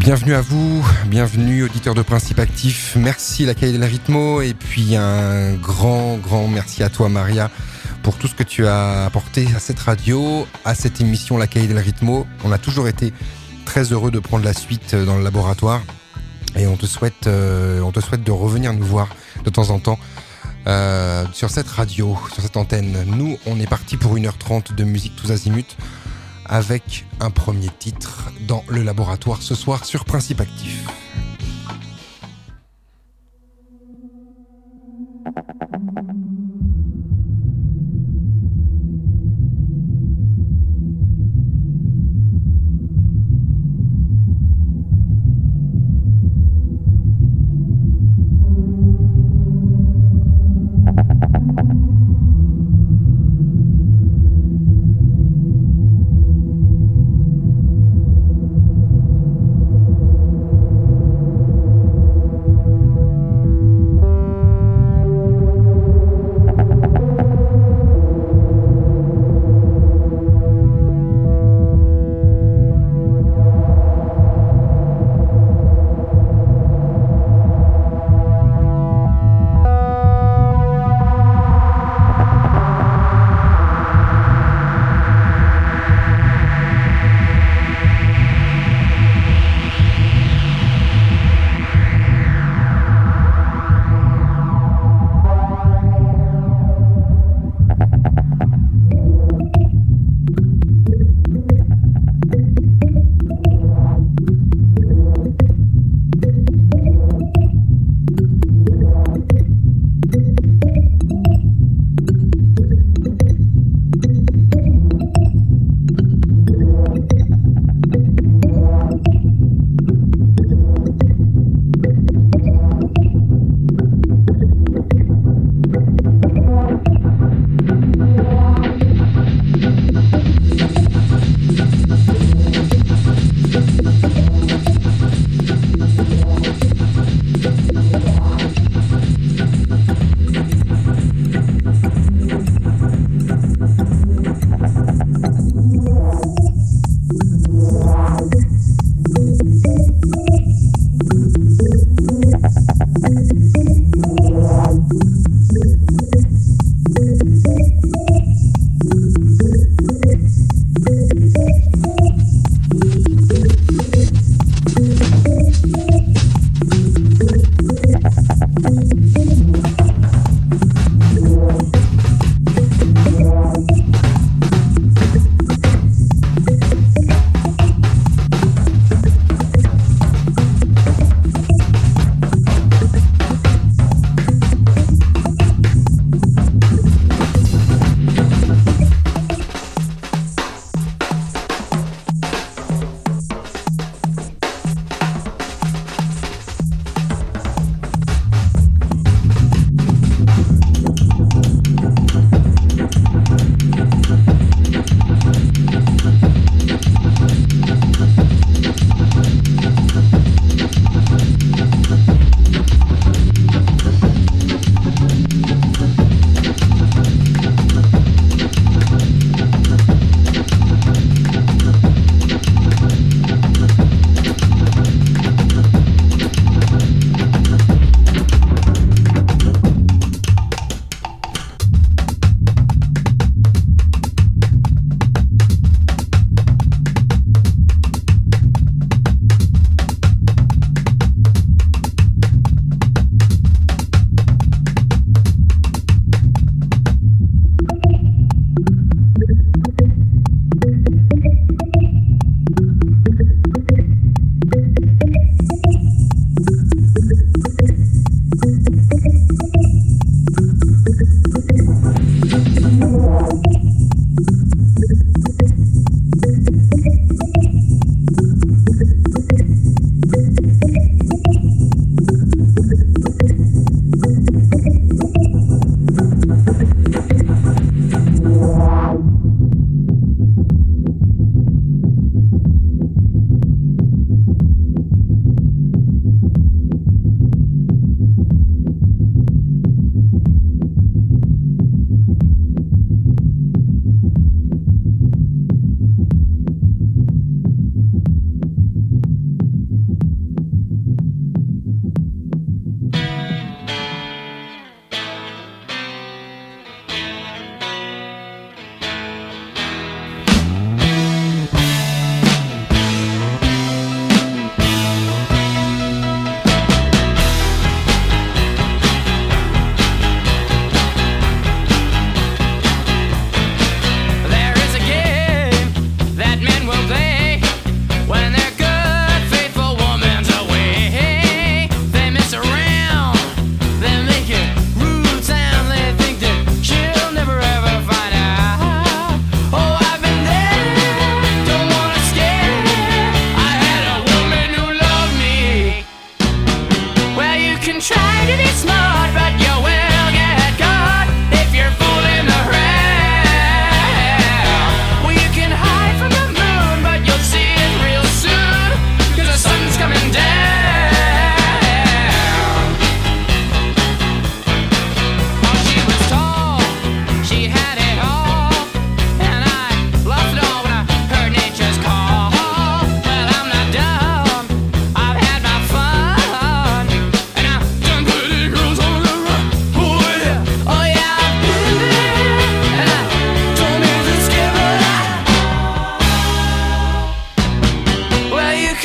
Bienvenue à vous, bienvenue auditeurs de Principe Actif. Merci la Cahier del Ritmo et puis un grand merci à toi Maria pour tout ce que tu as apporté à cette radio, à cette émission La Cahier del Ritmo. On a toujours été très heureux de prendre la suite dans le laboratoire et on te souhaite de revenir nous voir de temps en temps sur cette radio, sur cette antenne. Nous, on est parti pour 1h30 de musique tous azimuts, avec un premier titre dans le laboratoire ce soir sur Principe Actif.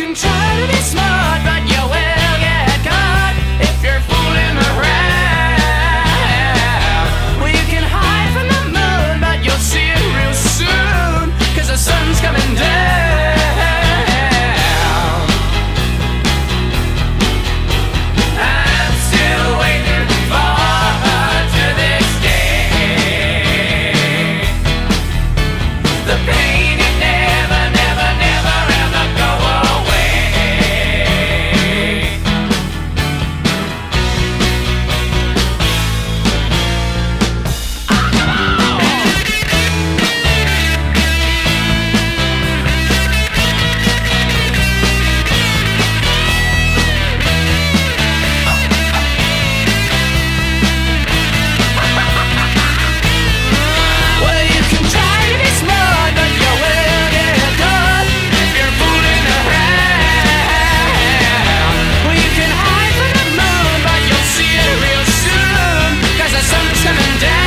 can try to be smart, but you will get caught if you're fooling around. Well, you can hide from the moon, but you'll see it real soon, 'cause the sun's coming down. I'm still waiting for to this day. The pain it never, never, never ever go away. Well, you can try to be smart, but you will get caught if you're fooling around. Well, you can hide from the moon, but you'll see it real soon, 'cause the sun's coming down.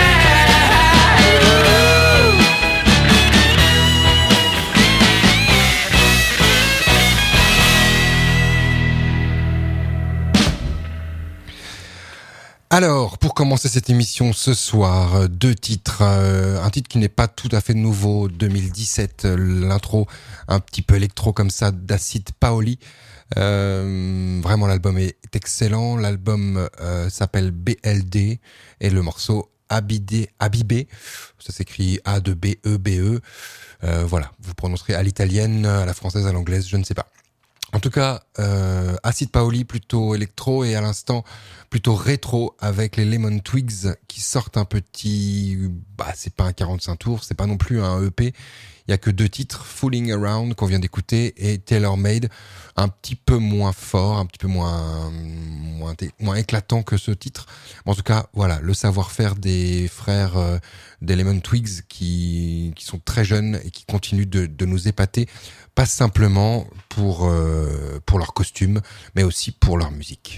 Alors, pour commencer cette émission ce soir, deux titres. Un titre qui n'est pas tout à fait nouveau, 2017, l'intro un petit peu électro comme ça, d'Acid Paoli. Vraiment, l'album est excellent. L'album s'appelle BLD et le morceau Abibé. Ça s'écrit A-B-E-B-E. Voilà, vous prononcerez à l'italienne, à la française, à l'anglaise, je ne sais pas. En tout cas, Acid Paoli plutôt électro et à l'instant plutôt rétro avec les Lemon Twigs qui sortent un petit, c'est pas un 45 tours, c'est pas non plus un EP. Il y a que deux titres, Fooling Around qu'on vient d'écouter et Tailor Made, un petit peu moins fort, un petit peu moins éclatant que ce titre. Mais en tout cas, voilà, le savoir-faire des frères des Lemon Twigs qui sont très jeunes et qui continuent de nous épater, pas simplement pour leur costume, mais aussi pour leur musique.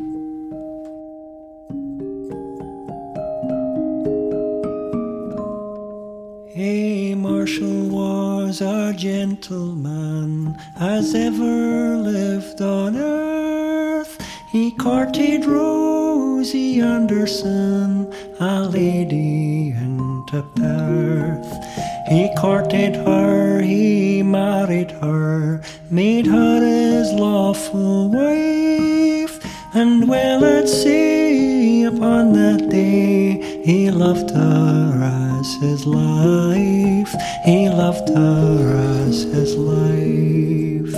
Hey, Marshall was a gentleman as ever lived on earth. He courted Rosie Anderson, a lady into Perth. He courted her, he married her, made her his lawful wife. And well at sea upon that day, he loved her as his life. He loved her as his life.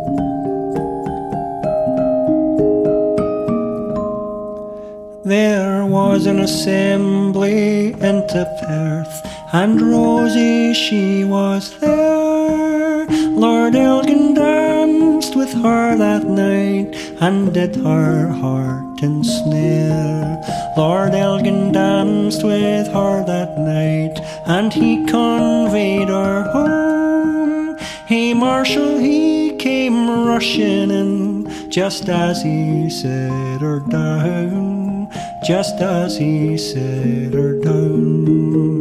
There was an assembly into Perth, and Rosie, she was there. Lord Elgin danced with her that night and did her heart ensnare. Lord Elgin danced with her that night and he conveyed her home. Hey, Marshall, he came rushing in just as he set her down, just as he set her down.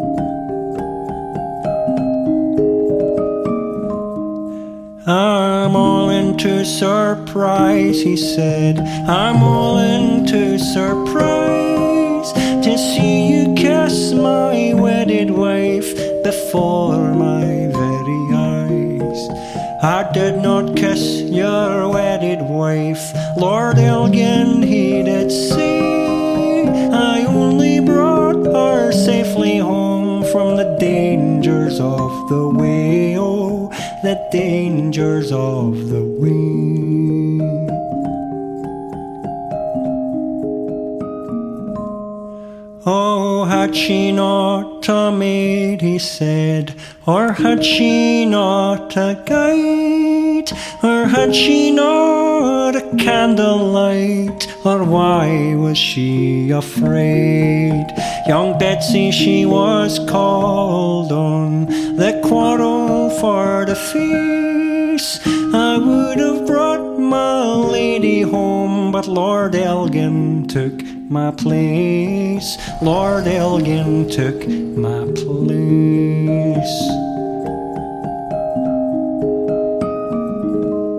I'm all into surprise, he said. I'm all into surprise to see you kiss my wedded wife before my very eyes. I did not kiss your wedded wife, Lord Elgin, he did say. I only brought her safely home from the dangers of the way, oh, the dangers of the way. Oh, had she not a maid, he said, or had she not a guide, or had she not a candlelight, or why was she afraid? Young Betsy, she was called on the quarrel for the feast. I would have brought my lady home, but Lord Elgin took my place. Lord Elgin took my place.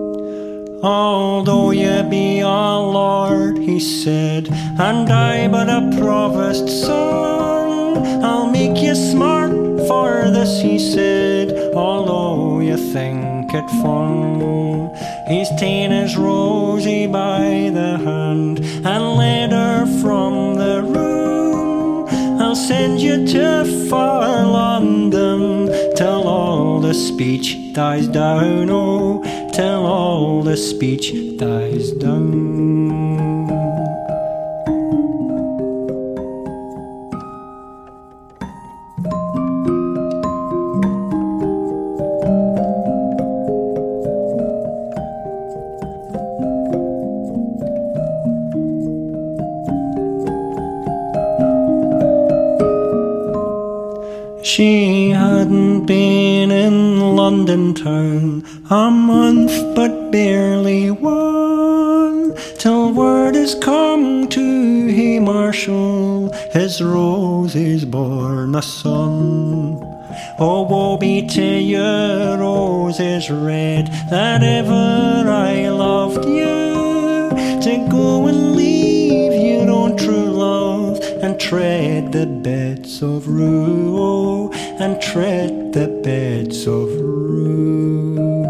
Although you be a lord, he said, and I but a provost's son, I'll make you smart for this, he said, although you think it fun. He's ta'en his Rosie by the hand and led her from the room. I'll send you to far London till all the speech dies down, oh, till all the speech dies down. She hadn't been in London town a month, but barely one, till word has come to Haymarshall, his Rosie's born a son. Oh, woe be to you, roses red, that ever I loved you, to go and leave your own true love and tread the beds of rue, oh, and tread the beds of rue.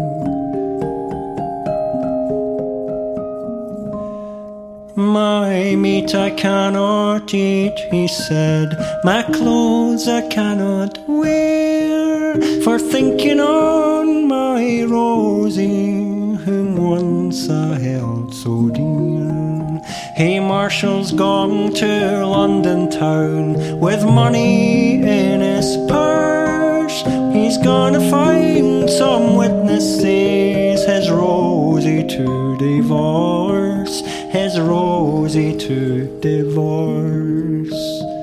My meat I cannot eat, he said, my clothes I cannot wear, for thinking on my Rosie, whom once I held so dear. Haymarshall's gone to London town with money in his purse. He's gonna find some witnesses, his Rosie to divorce, his Rosie to divorce.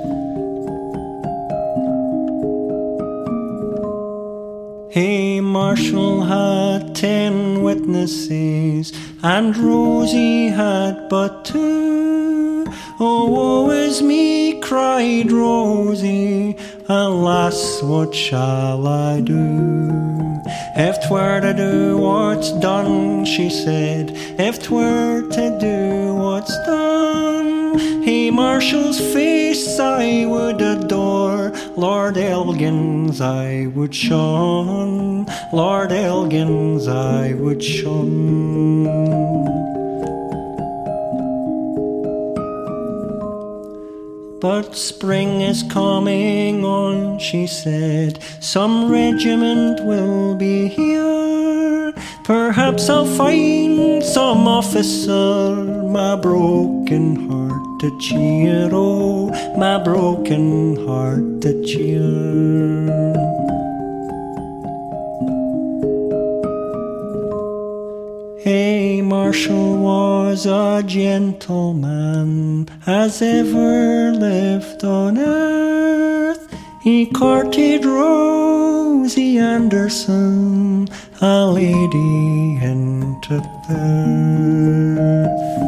Haymarshall had 10 witnesses, and Rosie had but 2. Oh, woe is me, cried Rosie, alas, what shall I do? If 'twere to do what's done, she said, if 'twere to do what's done, Haymarshall's face I would adore, Lord Elgin's I would shun, Lord Elgin's I would shun. But spring is coming on, she said, some regiment will be here. Perhaps I'll find some officer, my broken heart to cheer, oh, my broken heart to cheer. Haymarshall was a gentleman as ever lived on earth. He courted Rosie Anderson, a lady into birth.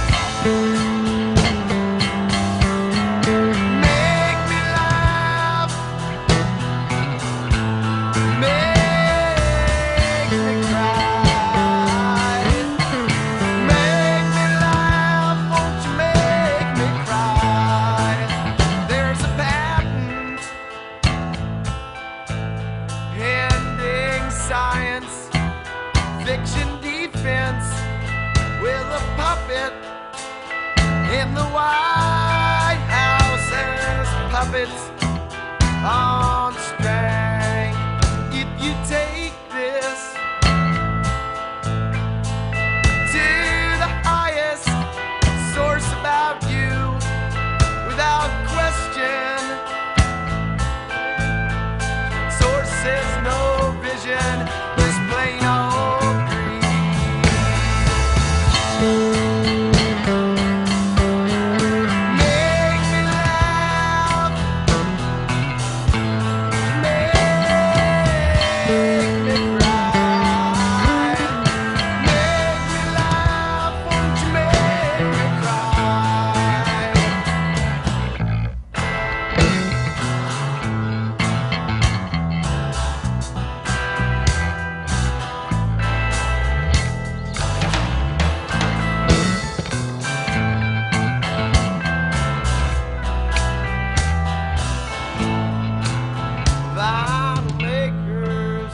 Make me laugh on string. If you take this to the highest source about you, without question, source says no vision, just plain old greed. Make me laugh, make me cry, make me laugh, won't you make me cry? Vinyl makers,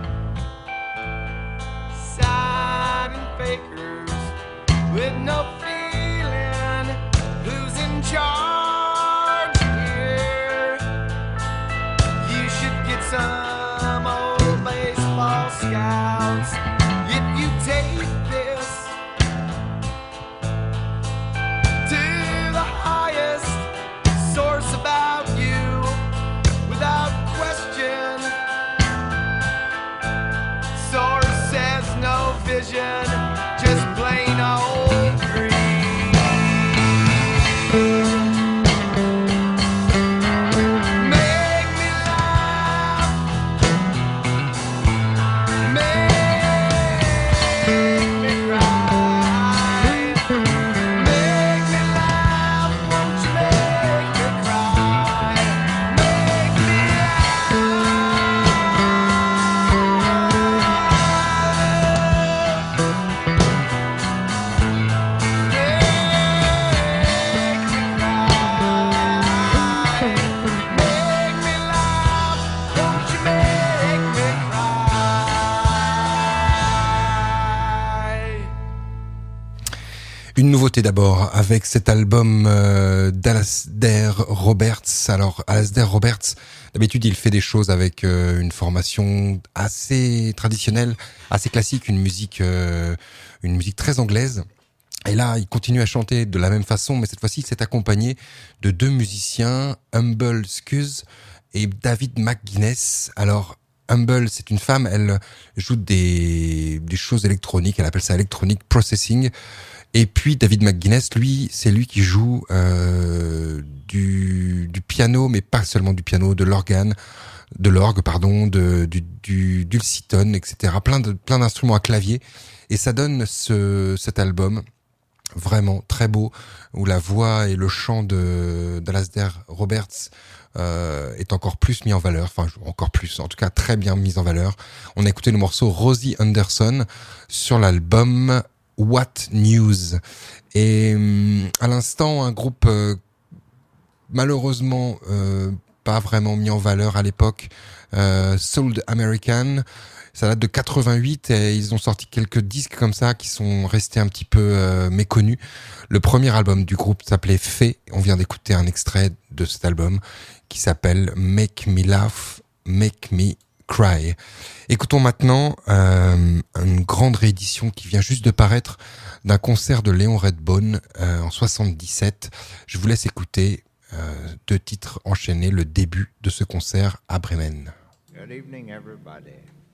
signing fakers with no feeling who's in charge here. You should get some old baseball scouts if you take this to the highest source about you, without question. Source says no vision, just plain old greed. Make me laugh, make me cry, make me laugh, won't you make me cry, make me Une nouveauté d'abord avec cet album d'Alasdair Roberts. Alors Alasdair Roberts, d'habitude il fait des choses avec une formation assez traditionnelle, assez classique, une musique très anglaise. Et là, il continue à chanter de la même façon, mais cette fois-ci, il s'est accompagné de deux musiciens, Humble Scuse et David McGuinness. Alors, Humble, c'est une femme, elle joue des choses électroniques, elle appelle ça electronic processing. Et puis David McGuinness, lui, c'est lui qui joue du piano, mais pas seulement du piano, de l'orgue, du dulciton, etc. Plein d'instruments à clavier. Et ça donne cet album vraiment très beau, où la voix et le chant d'Alasdair Roberts est encore plus mis en valeur, en tout cas très bien mis en valeur. On a écouté le morceau Rosie Anderson sur l'album What News. Et à l'instant, un groupe malheureusement pas vraiment mis en valeur à l'époque, Sold American. Ça date de 88 et ils ont sorti quelques disques comme ça qui sont restés un petit peu méconnus. Le premier album du groupe s'appelait Fée. On vient d'écouter un extrait de cet album qui s'appelle Make Me Laugh, Make Me Cry. Écoutons maintenant une grande réédition qui vient juste de paraître d'un concert de Léon Redbone en 77. Je vous laisse écouter deux titres enchaînés, le début de ce concert à Bremen. Good evening, everybody.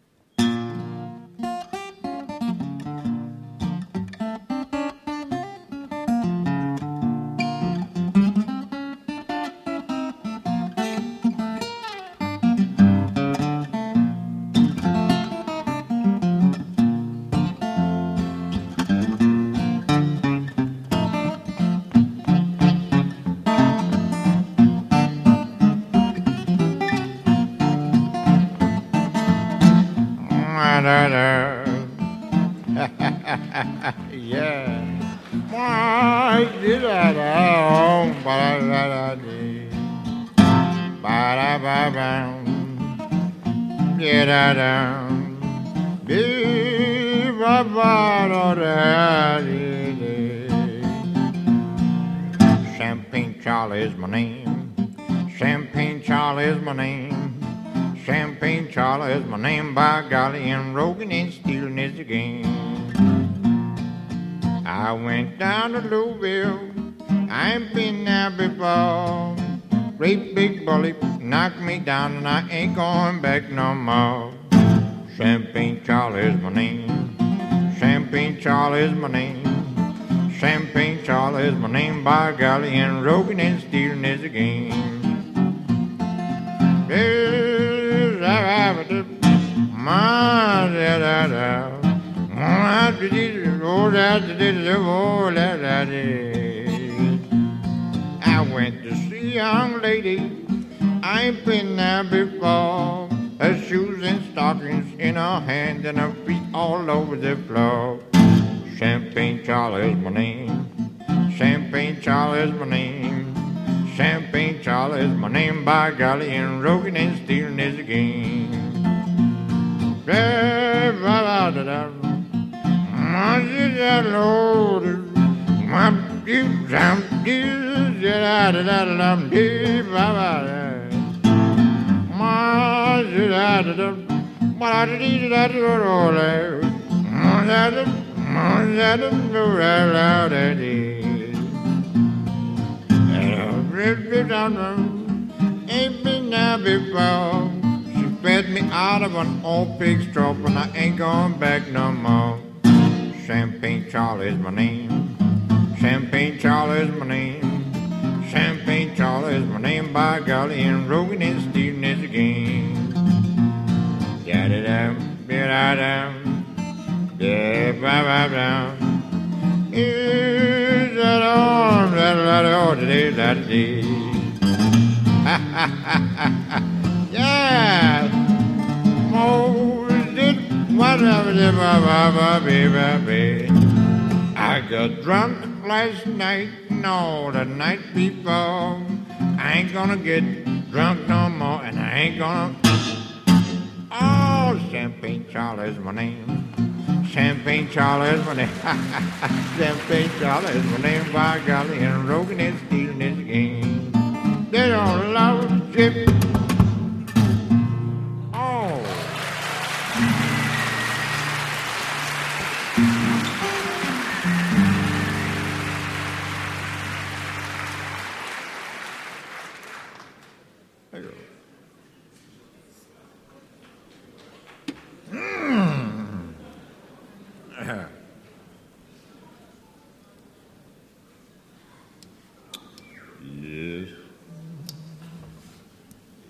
Yeah. Champagne Charlie is my name. Champagne Charlie. Charlie is my name. Champagne Charlie is my name, by golly, and Rogan ain't stealing is the game. I went down to Louisville, I ain't been there before. Great big bully knocked me down and I ain't going back no more. Champagne Charlie is my name. Champagne Charlie is my name. Champagne Charlie is my name, by golly, and Rogan and stealing is a game. I went to see a young lady, I ain't been there before. Her shoes and stockings in her hand and her feet all over the floor. Champagne Charlie is my name. Champagne Charlie is my name. Champagne Charlie is my name, by golly, and Rogan and stealing is a game. Ain't been there before. She fed me out of an old pig's trough, and I ain't going back no more. Champagne Charlie is my name. Champagne Charlie is my name. Champagne Charlie is my name, by golly, and Rogan and stealing is a game. Da-da-dum, da-da-dum, da-ba-ba-dum. Is that on, da-da-da-da-da-da-da-da. Yeah, I got drunk last night, no, the night before. I ain't gonna get drunk no more, and I ain't gonna. Oh, Champagne Charlie is my name. Champagne Charlie is my name. Champagne Charlie is my name, by golly, and Rogan is stealing his game. They don't love Chip. Oh. Yes.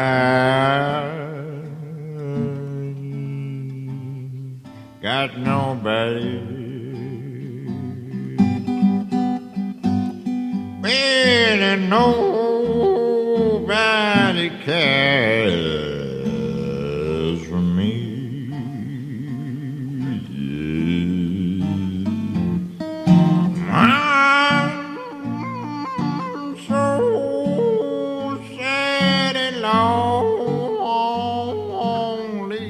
got nobody. Really nobody cares for me. I'm so sad and lonely.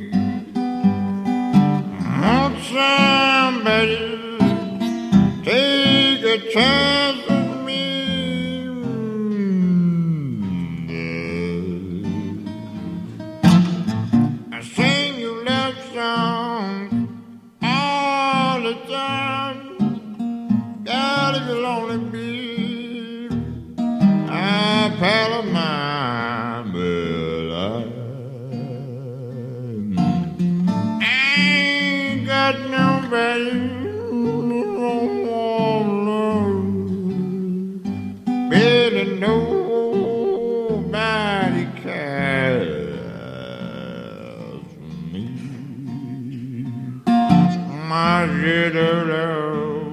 Want somebody take a chance with me. I sing you love songs all the time. God, if you'll only be a pal of mine, but I ain't got nobody. Really nobody cares for me. My little love.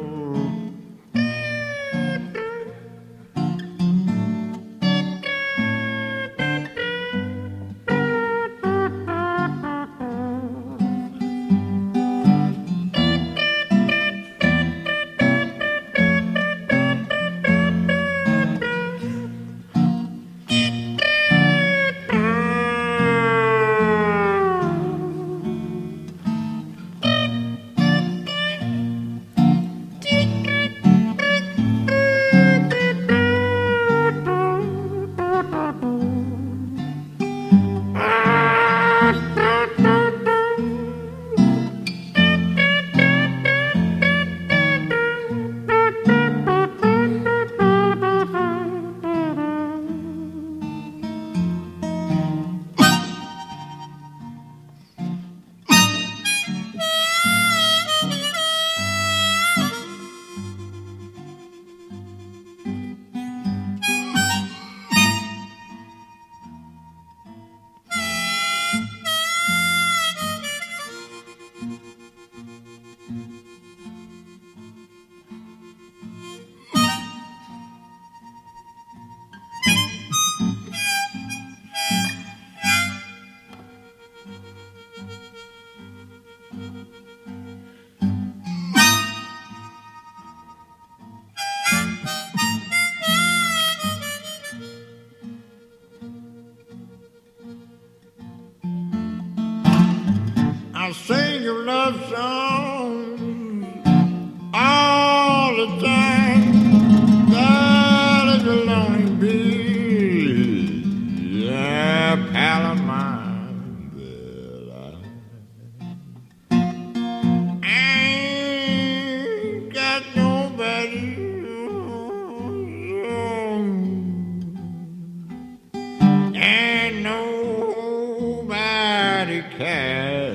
I sing your love songs all the time. God, if you'll only be a pal of mine, but I ain't got nobody. And nobody cares.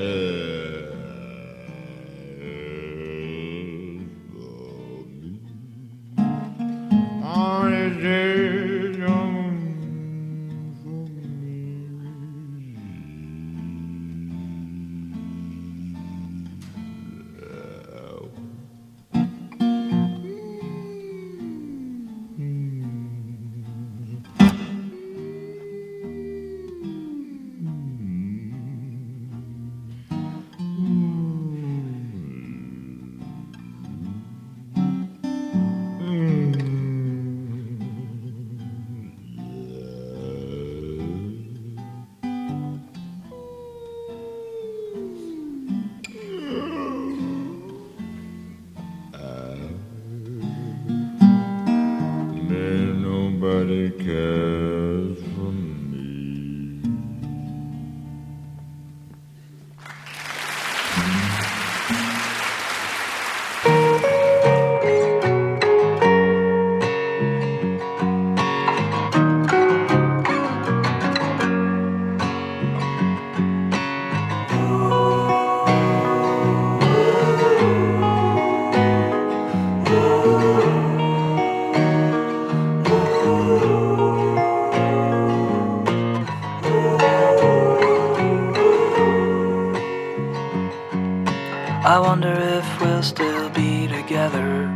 I wonder if we'll still be together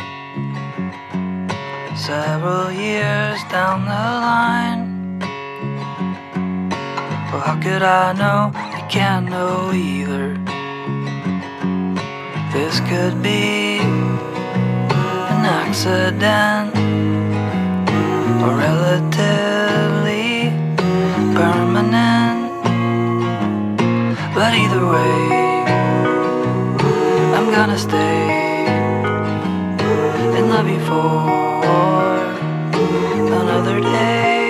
several years down the line. Well, how could I know? You can't know either. This could be an accident or relatively permanent. But either way, I'm gonna stay and love you for another day.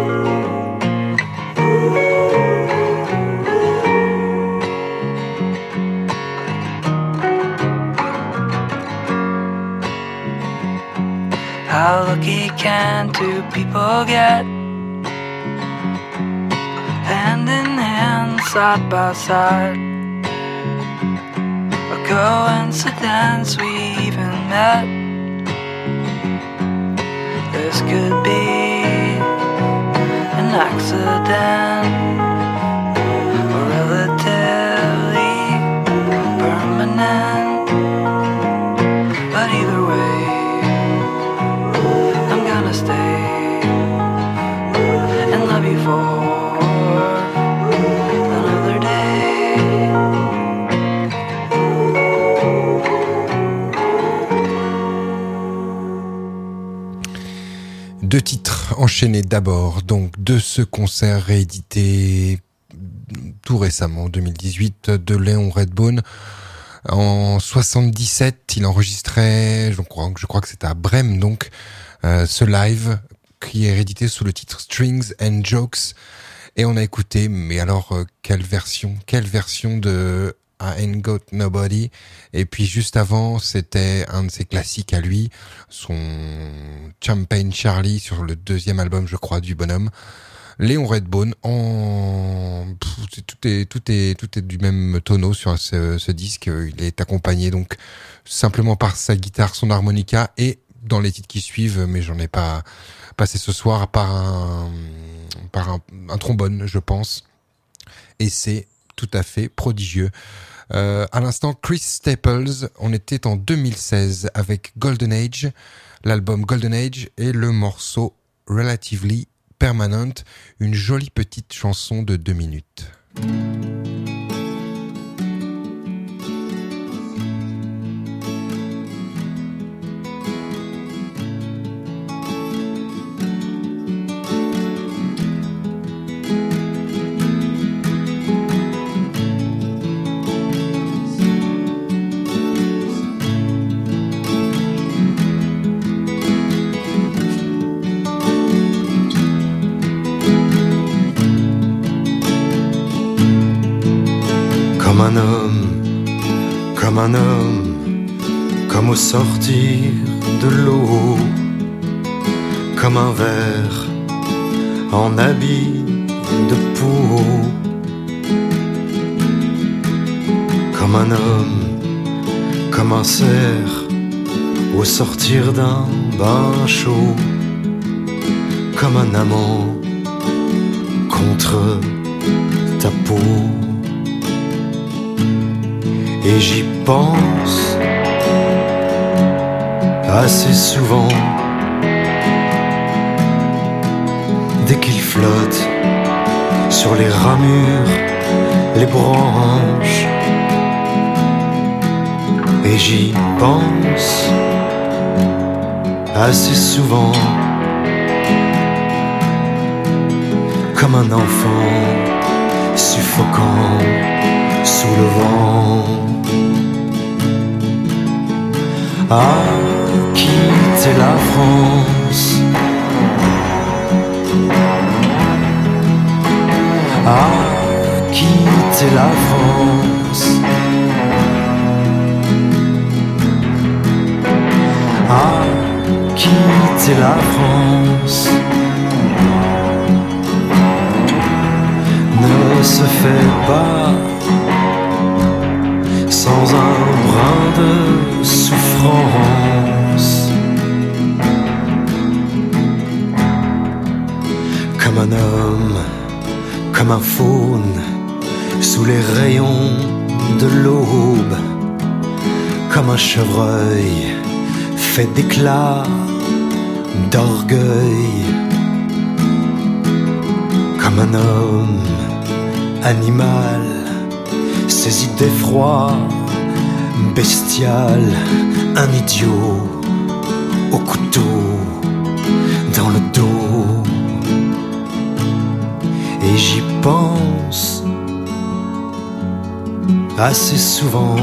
How lucky can two people get? Hand in hand, side by side. A coincidence we even met. This could be an accident or relatively permanent. But either way, I'm gonna stay and love you for another day. Deux titres enchaînés d'abord, donc de ce concert réédité tout récemment, en 2018, de Léon Redbone. En 77, il enregistrait, je crois que c'était à Brême, donc, ce live qui est réédité sous le titre Strings and Jokes. Et on a écouté, mais alors, quelle version de I Ain't Got Nobody. Et puis juste avant, c'était un de ses classiques à lui, son Champagne Charlie sur le deuxième album, je crois, du bonhomme. Léon Redbone tout est du même tonneau sur ce disque. Il est accompagné donc simplement par sa guitare, son harmonica et dans les titres qui suivent, mais j'en ai pas passé ce soir, par un trombone, je pense. Et c'est tout à fait prodigieux. À l'instant, Chris Staples, on était en 2016 avec Golden Age, l'album Golden Age et le morceau Relatively Permanent, une jolie petite chanson de 2 minutes. Comme un homme, comme au sortir de l'eau, comme un ver en habit de peau, comme un homme, comme un cerf au sortir d'un bain chaud, comme un amant contre ta peau. Et j'y pense assez souvent, dès qu'il flotte sur les ramures, les branches. Et j'y pense assez souvent, comme un enfant suffocant sous le vent. À quitter la France, à quitter la France, à quitter la France, ne se fait pas sans un brin de souffrance. Comme un homme, comme un faune, sous les rayons de l'aube, comme un chevreuil fait d'éclat, d'orgueil, comme un homme animal saisi d'effroi bestial, un idiot au couteau dans le dos. Et j'y pense assez souvent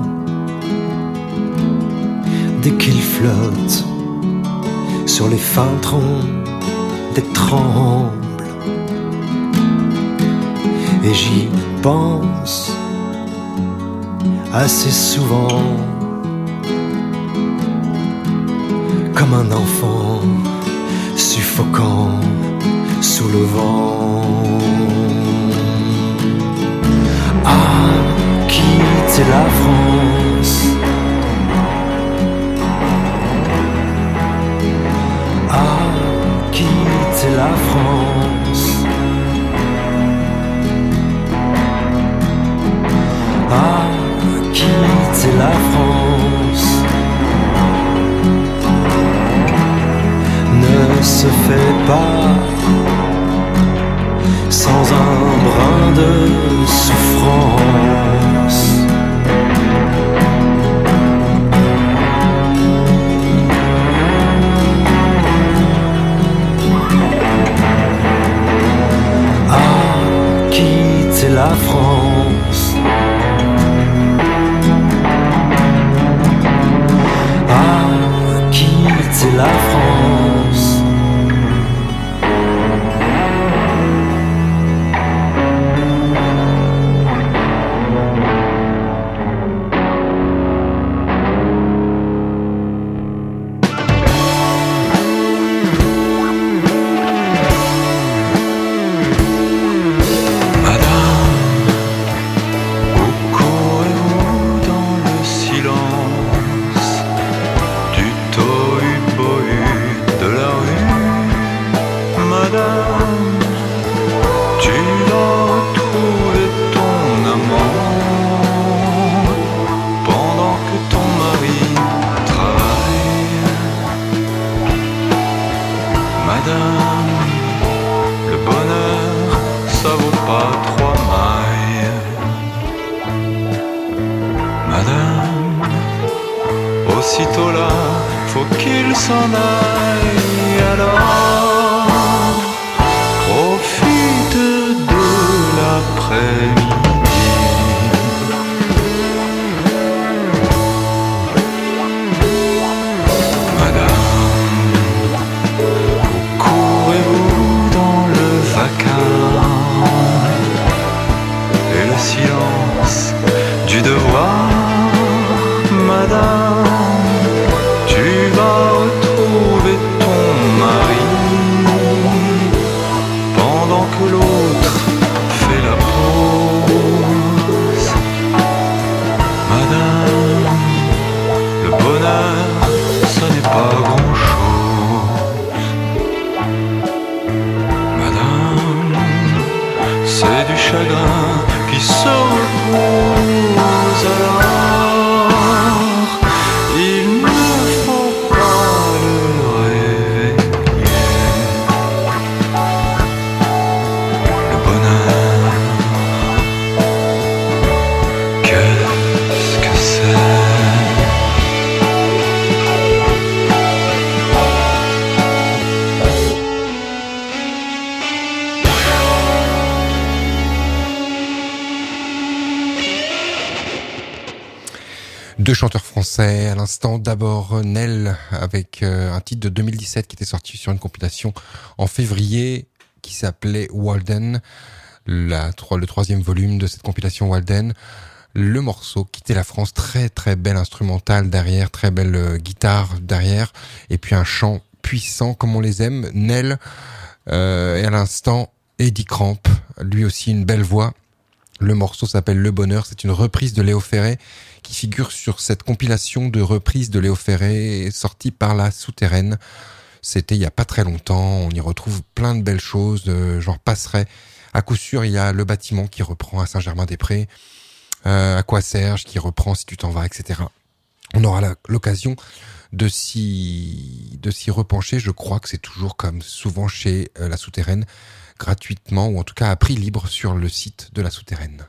dès qu'il flotte sur les fins troncs des trembles. Et j'y pense assez souvent comme un enfant suffocant sous le vent. Ah, quitter la France. Ah, quitter la France. Ah, quitter la France ne se fait pas sans un brin de souffrance. Ah, quitter la France. Ah, quitter la France. Aussitôt là, faut qu'il s'en aille. Alors, profite de l'après-midi. Madame, où courez-vous dans le vacarme et le silence du devoir? Madame, tu vas retrouver ton mari pendant que l'autre fait la pause. Madame, le bonheur, ce n'est pas grand-chose. Madame, c'est du chagrin qui se repose alors. Deux chanteurs français à l'instant. D'abord Nel avec un titre de 2017 qui était sorti sur une compilation en février qui s'appelait Walden, le troisième volume de cette compilation Walden. Le morceau Quitter la France, très très belle instrumentale derrière, très belle guitare derrière, et puis un chant puissant comme on les aime. Nel et à l'instant Eddie Cramp, lui aussi une belle voix. Le morceau s'appelle Le Bonheur, c'est une reprise de Léo Ferré qui figure sur cette compilation de reprises de Léo Ferré sortie par La Souterraine. C'était il y a pas très longtemps, on y retrouve plein de belles choses, genre Passerait. À coup sûr, il y a Le Bâtiment qui reprend à Saint-Germain-des-Prés, À quoi Serge qui reprend Si tu t'en vas, etc. On aura l'occasion de s'y repencher. Je crois que c'est toujours comme souvent chez La Souterraine, gratuitement ou en tout cas à prix libre sur le site de La Souterraine.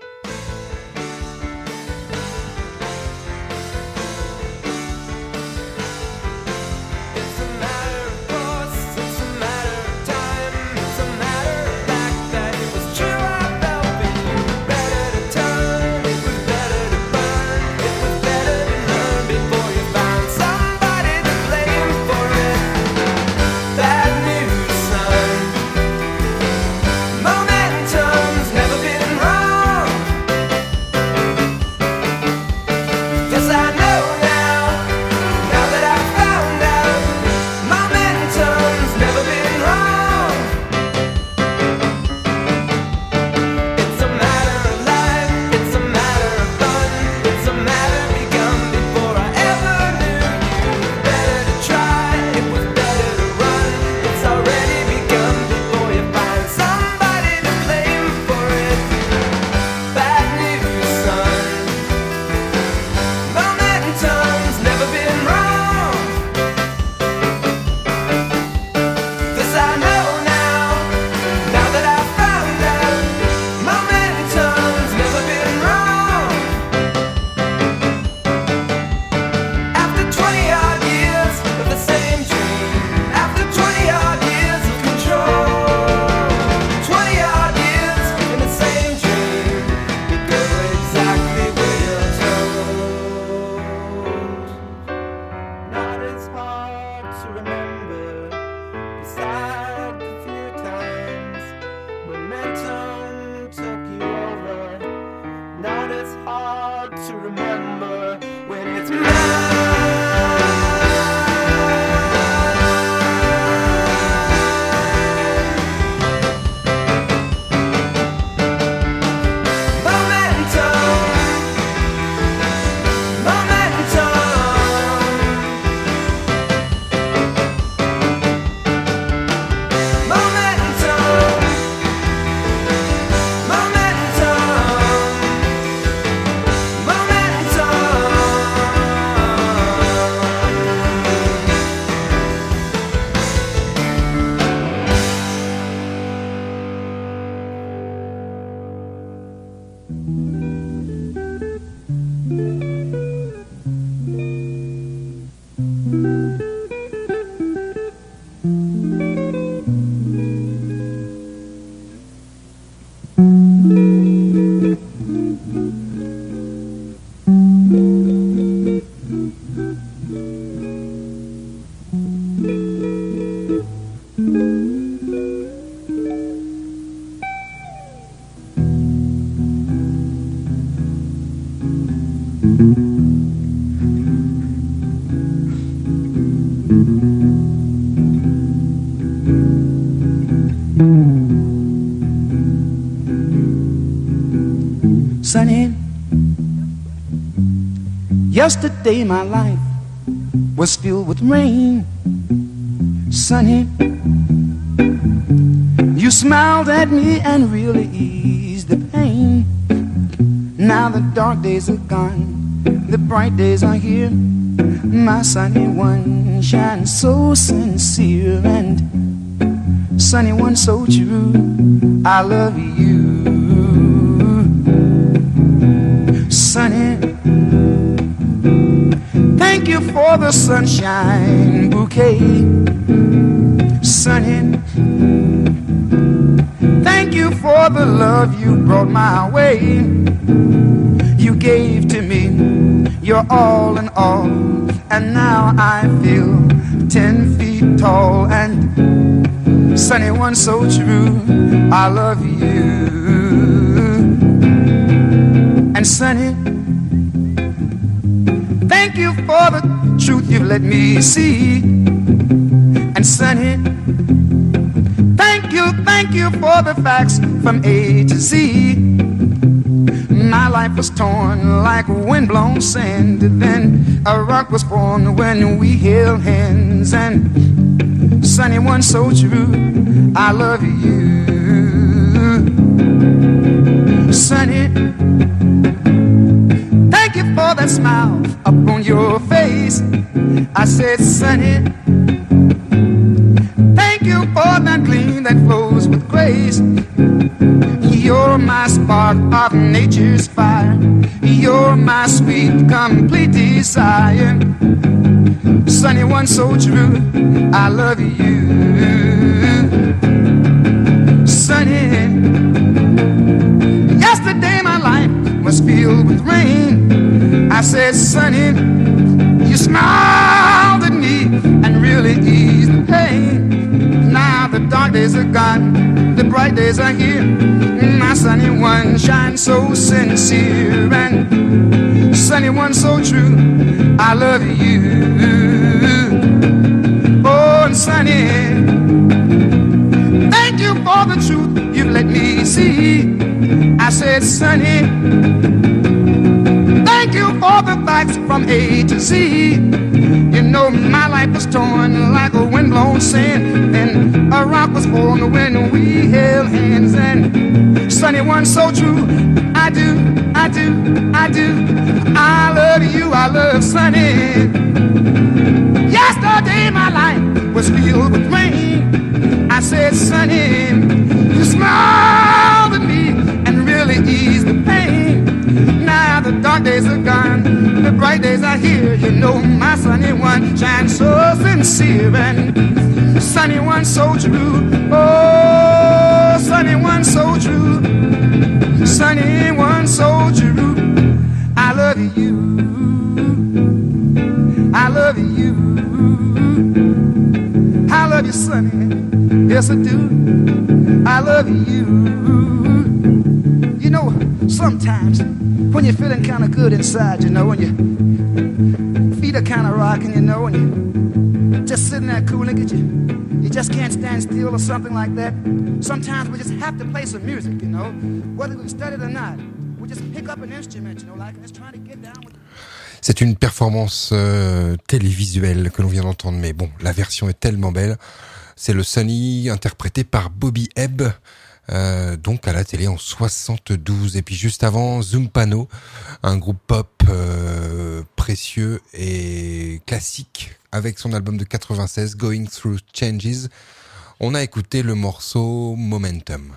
Sonny, yesterday my life was filled with rain. Sonny, you smiled at me and really eased the pain. Now the dark days are gone, the bright days are here. My sunny one shines so sincere, and sunny one so true. I love you, Sonny. Thank you for the sunshine bouquet, Sonny. Thank you for the love you brought my way. You gave to me your all in all, and now I feel 10 feet tall. And sunny one so true, I love you. And sunny, thank you for the truth you've let me see. And sunny, thank you for the facts from A to Z. My life was torn like windblown sand. Then a rock was formed when we held hands. And sunny one so true, I love you, Sonny. Thank you for that smile upon your face. I said, Sonny, thank you for that gleam that flows with grace. You're my spark of nature's fire. You're my sweet, complete desire. Sunny one so true, I love you. Sunny, yesterday my life was filled with rain. I said, Sunny, you smiled at me and really eased the pain. Now the dark days are gone, the bright days are here. My sunny one shines so sincere, and sunny one so true, I love you. Oh, and sunny, thank you for the truth you've let me see. I said, Sunny, thank you for the facts from A to Z. You know my life was torn like a windblown sand, and a rock was formed when we held hands. And sunny one so true, I do, I do, I do. I love you, I love Sunny. Yesterday my life was filled with rain. I said, Sunny, you smiled at me and really eased the pain. Now the dark days are gone, the bright days are here. You know my sunny one shines so sincere, and sunny one so true. Oh, sunny one so true, sunny one so true. I love you, I love you, I love you, sunny. Yes, I do. I love you. You know, sometimes when you're feeling kind of good inside, you know, and your feet are kind of rocking, you know, and you're just sitting there cool, and you just can't stand still or something like that. Sometimes we just have to play some music, you know, whether we've studied or not. We just pick up an instrument, you know, like just trying to get down with. C'est une performance télévisuelle que l'on vient d'entendre, mais bon, la version est tellement belle. C'est le Sunny interprété par Bobby Hebb, donc à la télé en 72. Et puis juste avant, Zumpano, un groupe pop précieux et classique avec son album de 96, Going Through Changes. On a écouté le morceau Momentum.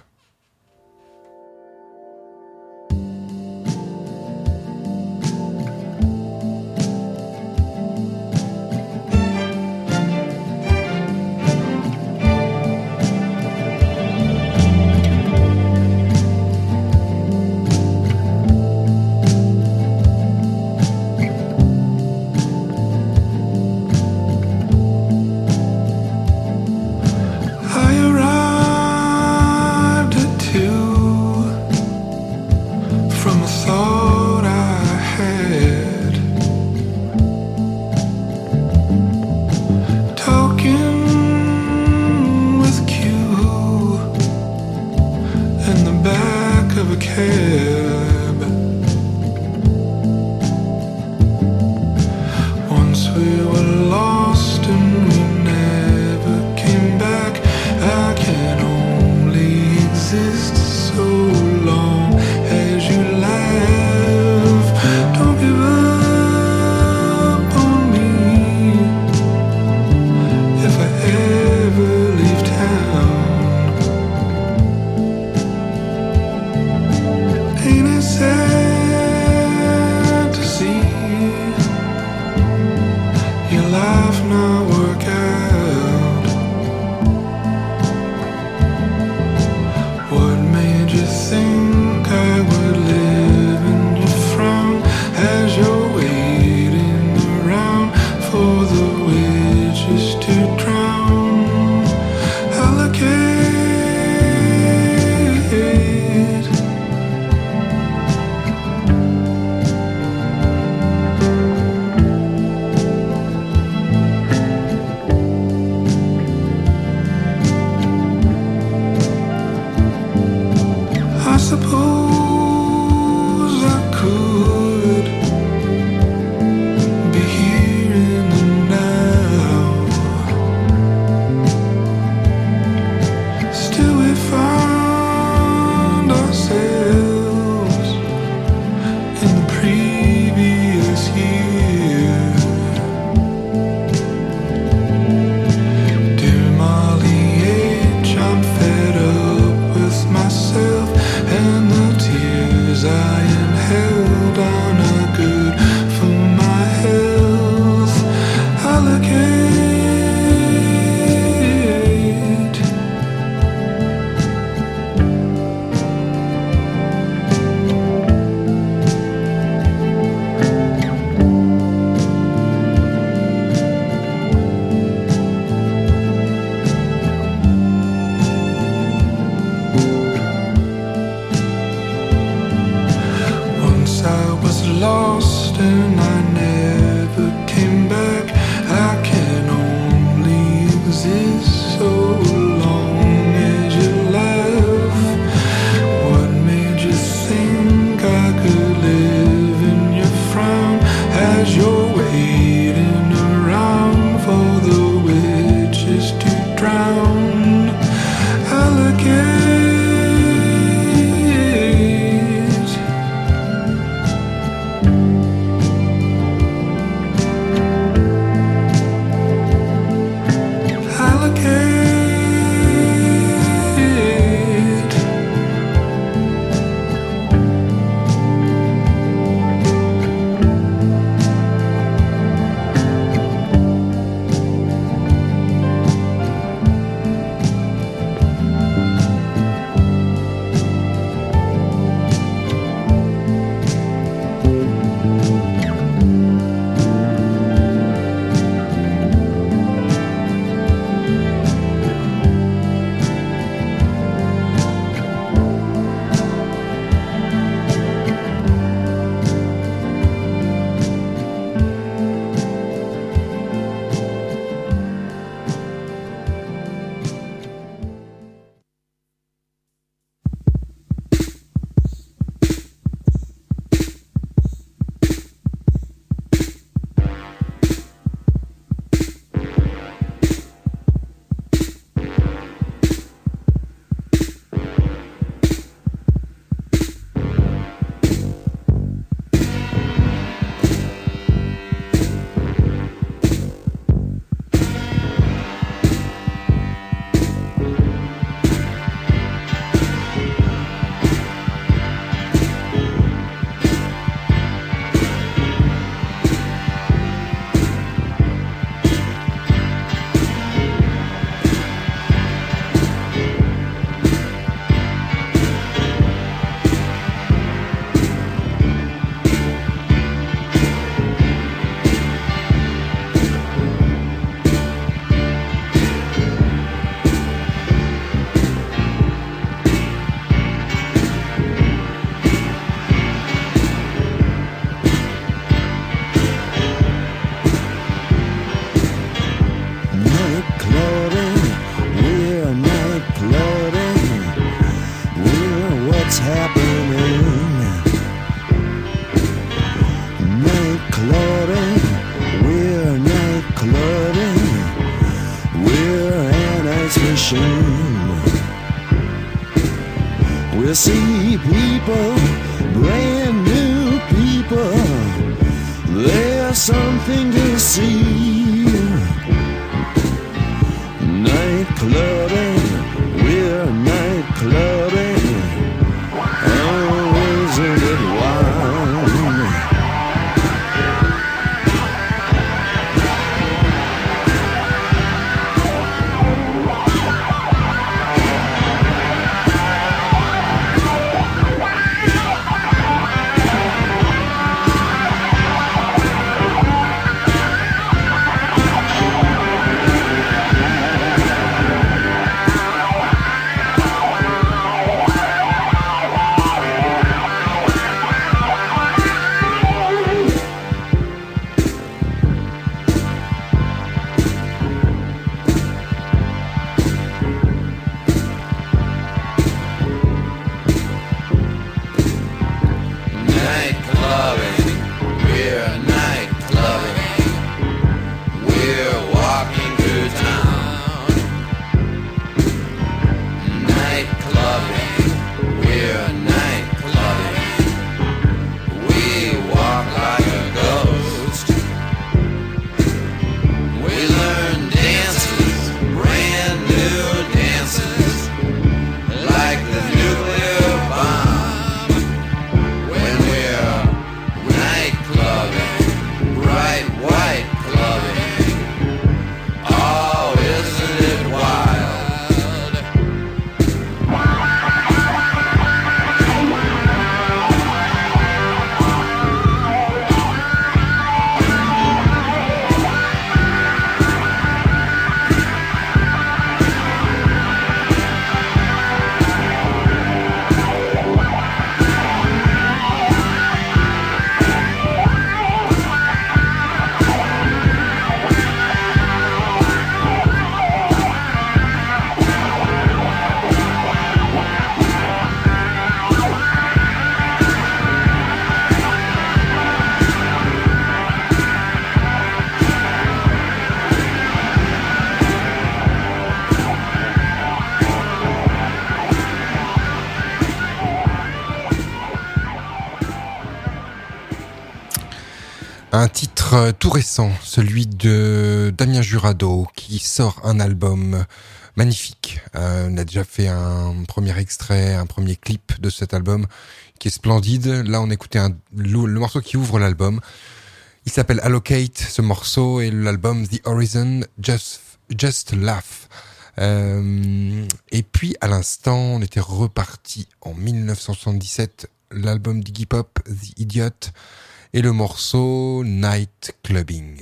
previous year. was lost and I never came back. I can only exist so long as you laugh. What made you think I could live in your frown as you're waiting around for the witches to drown? Alligators. We'll see people, brand new people. There's something to see. Night clubbing, we're night clubbing. Oh, isn't it wild? Un titre tout récent, celui de Damien Jurado, qui sort un album magnifique. On a déjà fait un premier extrait, un premier clip de cet album qui est splendide. Là, on écoutait le morceau qui ouvre l'album. Il s'appelle Allocate, ce morceau, et l'album The Horizon Just Laugh. Et puis, à l'instant, on était reparti en 1977, l'album d'Iggy Pop, The Idiot, et le morceau Night Clubbing.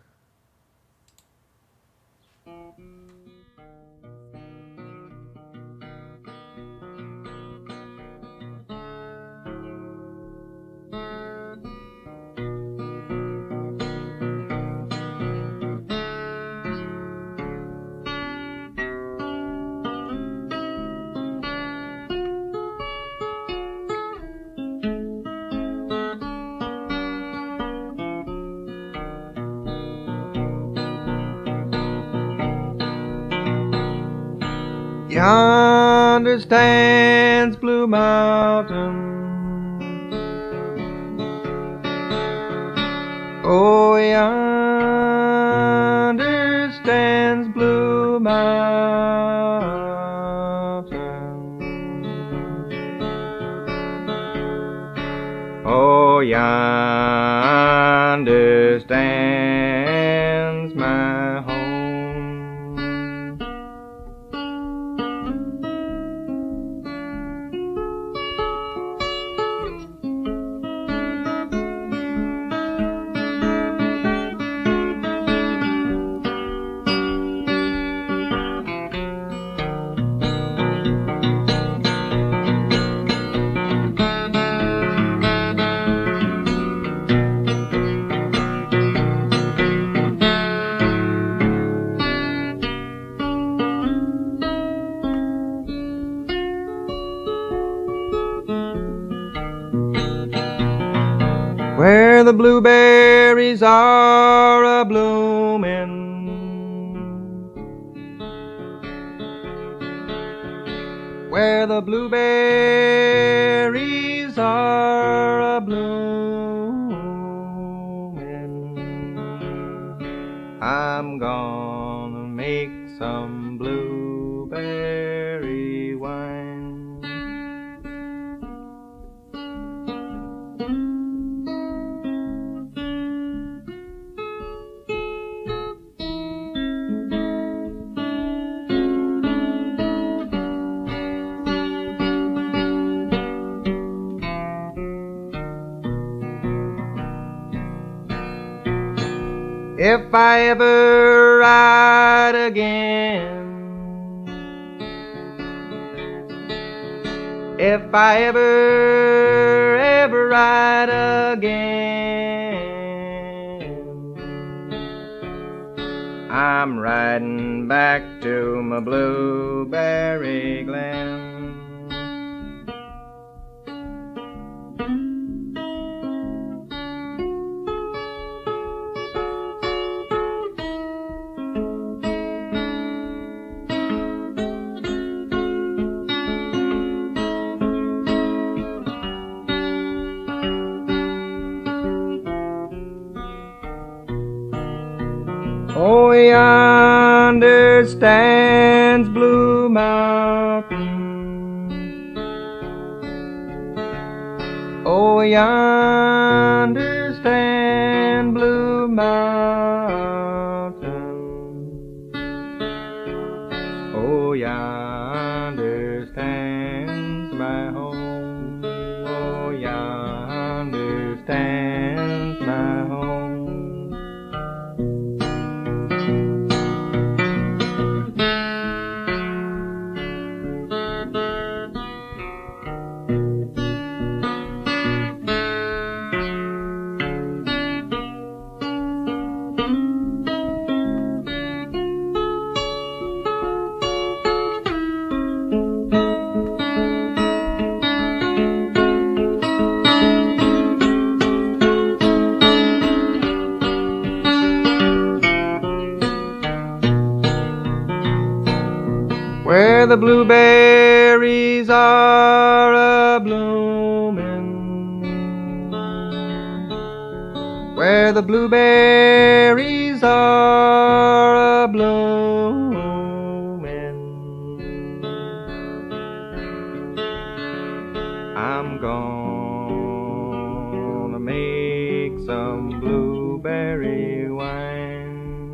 Yonder stands Blue Mountain. Oh, yonder stands Blue Mountain. Oh, yonder stands my home. Where the blueberries are a-bloomin', where the blueberries are a-bloomin', I'm gonna make some blueberry wine. If I ever ride again, if I ever ride again, I'm riding back to my blueberry glen. Oh, yonder stands Blue Mountain. Oh, yonder stands Blue Mountain. Oh, yonder stands my home. Oh, yonder stands my home. Where the blueberries are a-bloomin', where the blueberries are a-bloomin'. I'm gonna make some blueberry wine.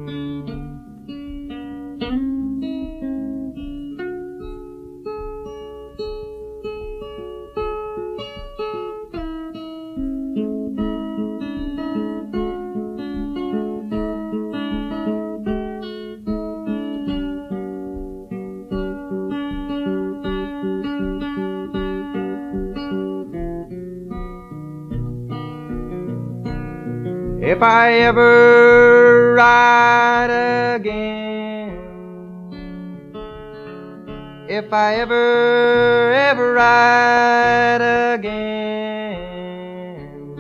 If I ever ride again, if I ever ride again,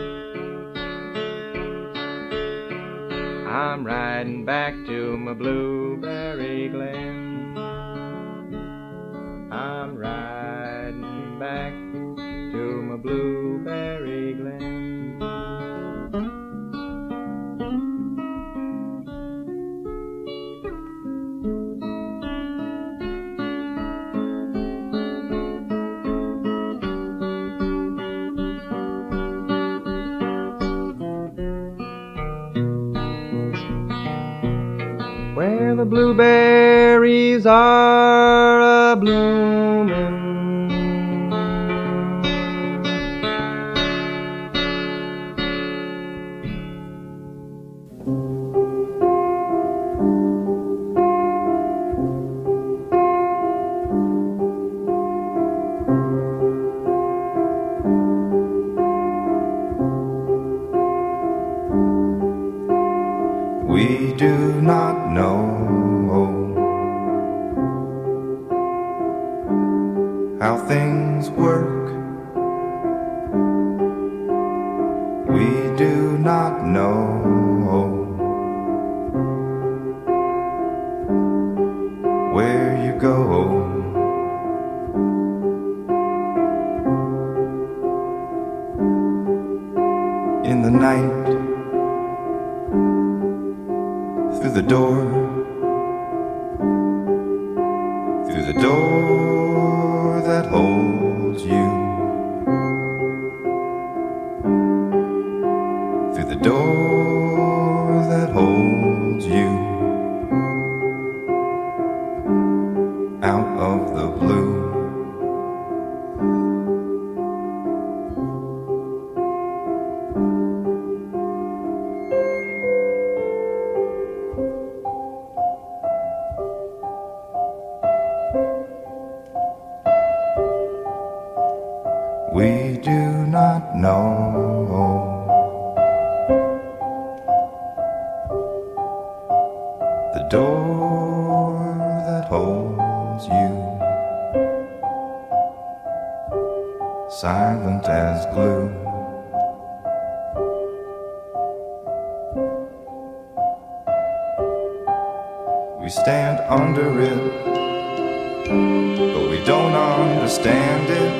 I'm riding back to my blueberry glen. I'm riding back to my blueberry glen. Where the blueberries are a-bloomin'. We do not know how things work. We do not know where you go. In the night, through the door that holds you, through the door that holds you, out of the blue. We do not know the door that holds you, silent as glue. We stand under it, but we don't understand it.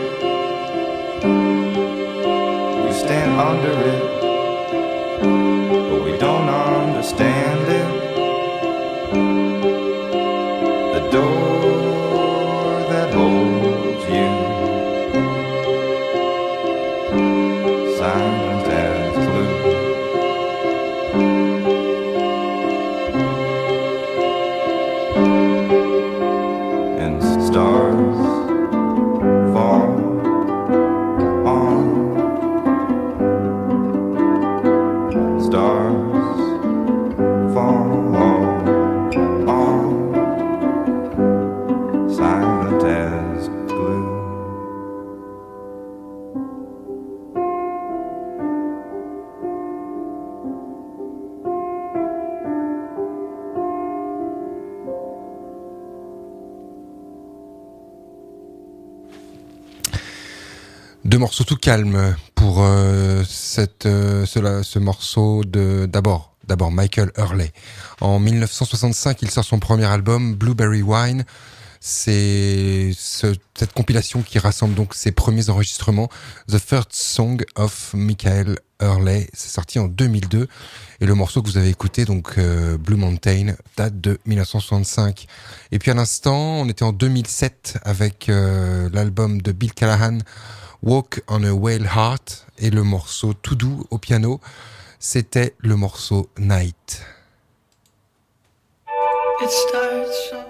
We stand under it, but we don't understand it. The door that holds you, silent as glue. And stars fall on, stars fall on, silent as glue. Deux morceaux tout calmes pour ce morceau de d'abord Michael Hurley. En 1965, il sort son premier album Blueberry Wine. C'est cette compilation qui rassemble donc ses premiers enregistrements, The First Song of Michael Hurley. C'est sorti en 2002 et le morceau que vous avez écouté, donc Blue Mountain, date de 1965. Et puis à l'instant, on était en 2007 avec l'album de Bill Callahan, Walk on a Whale Heart, et le morceau tout doux au piano, c'était le morceau Night. It starts so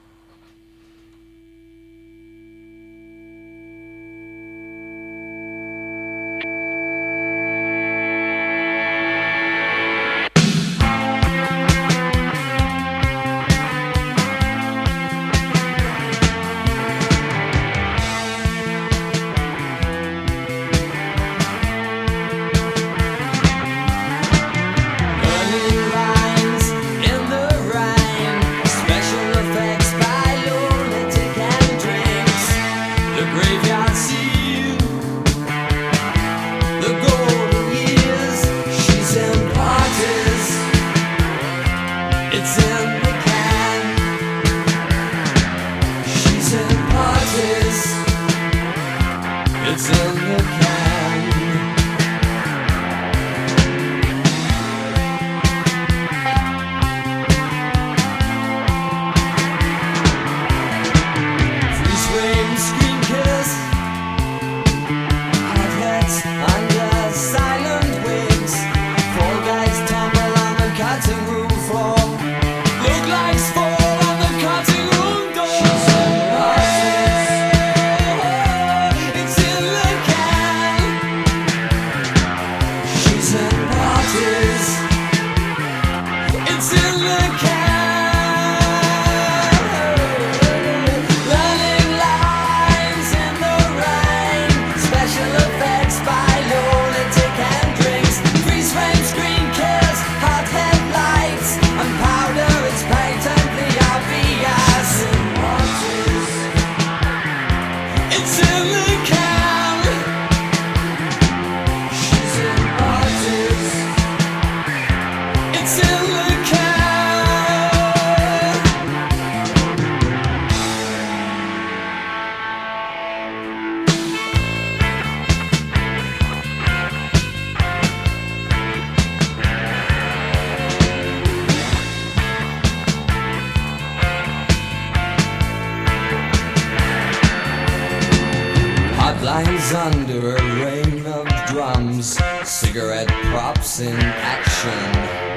Lines under a rain of drums, cigarette props in action.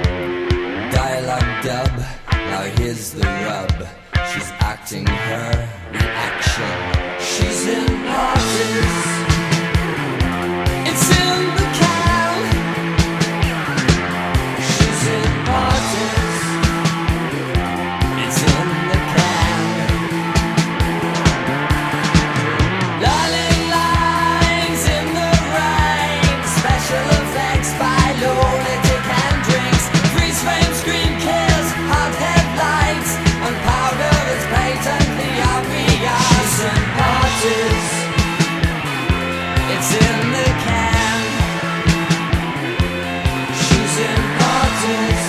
Dialogue dub, now here's the rub. She's acting her reaction. She's in parties. It's in the can. She's in parties. It's in the can. Darling, lines in the rain. Special effects by lunatic and drinks. Freeze frame, screen kills, hot headlights, and powder is patently obvious. She's in parties. It's in the can. She's in parties.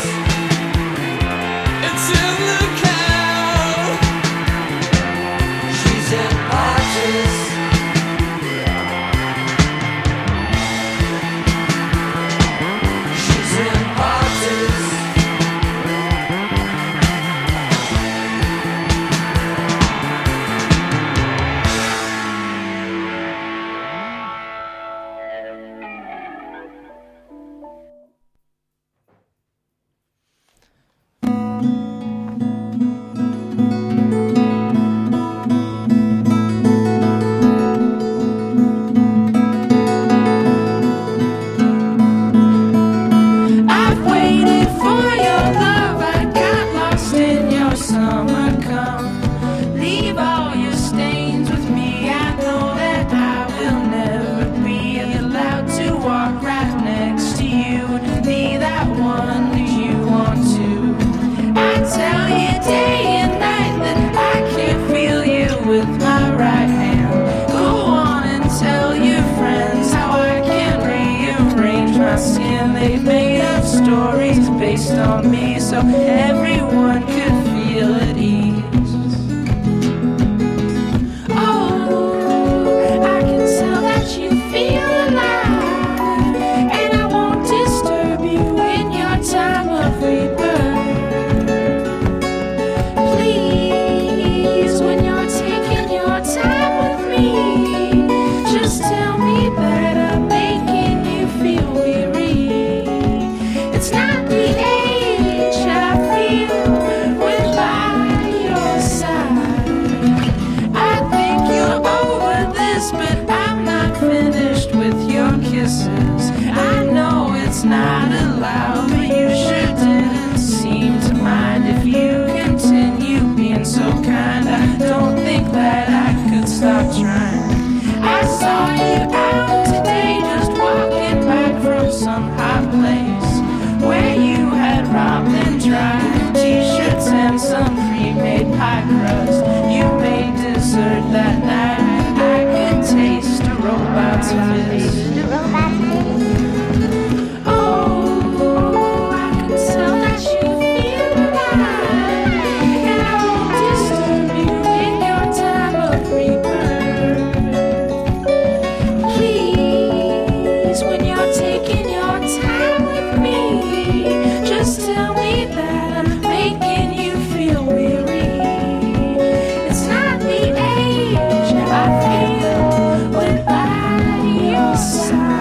It's in the can. She's in parties. She's in parties. I've waited for your love. I got lost in your summer. Come, leave all your stains with me. I know that I will never be allowed to walk right next to you and be that one that you want to. I tell you day and night that I can't feel you with my right hand. Go on and tell your friends how I can rearrange my skin. They've made up stories based on me so everyone could feel at ease. kisses. I know it's not allowed, but you sure didn't seem to mind. If you continue being so kind, I don't think that I could stop trying. I saw you out today, just walking back from some hot place where you had robbed and dried t-shirts and some pre-made pie crust. You made dessert that night. I could taste a robot's fist. Oh, I can tell that you feel alive, and I won't disturb you in your time of rebirth. Please, when you're taking your time with me, just tell me that I'm making you feel weary. It's not the age I feel when by your side.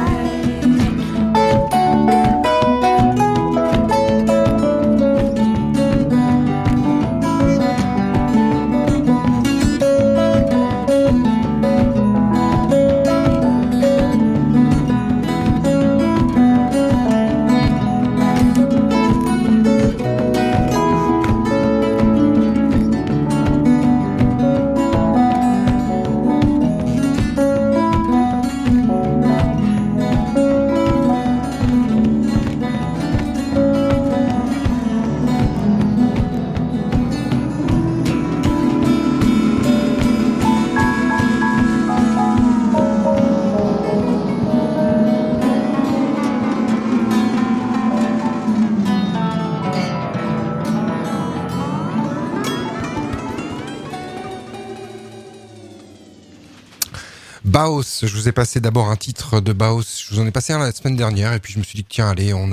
Baos, je vous ai passé d'abord un titre de Baos, je vous en ai passé un la semaine dernière et puis je me suis dit que tiens allez, on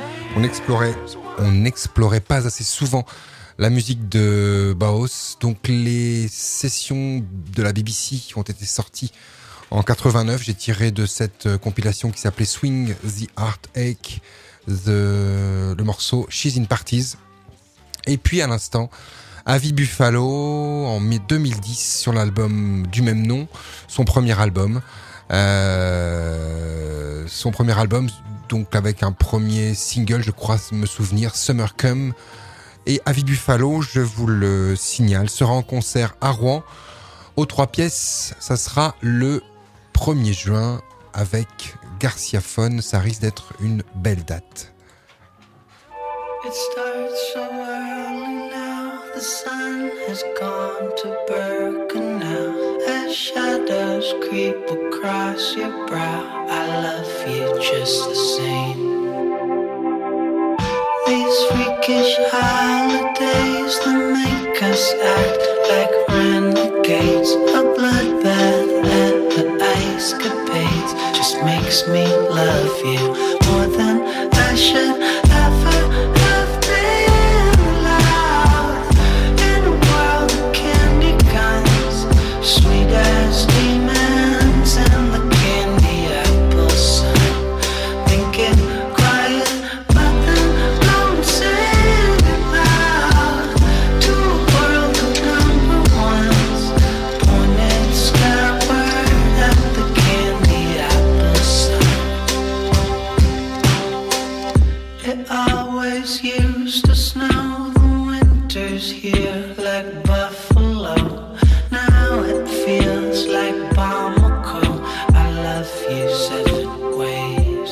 explorait pas assez souvent la musique de Baos. Donc les sessions de la BBC ont été sorties en 89, j'ai tiré de cette compilation qui s'appelait Swing the Heartache, le morceau She's in Parties. Et puis à l'instant, Avi Buffalo en 2010 sur l'album du même nom, son premier album donc avec un premier single, je crois me souvenir, Summer Come. Et Avi Buffalo, je vous le signale, sera en concert à Rouen aux 3 pièces. Ça sera le 1er juin avec Garciaphone. Ça risque d'être une belle date. It starts so early now, the sun has gone to Bergen now. As shadows creep across your brow, I love you just the same. These freakish holidays that make us act like renegades, a bloodbath and the ice capades just makes me love you more than I should ever have been allowed. In a world of candy guns, sweet as demons and the candy apple sun. Think it quiet, but then don't say it loud. To a world of number ones, pointed skyward at the candy apple sun. It always used to snow, the winters here like Buffalo. Now it feels like Bamako. I love you 7 ways.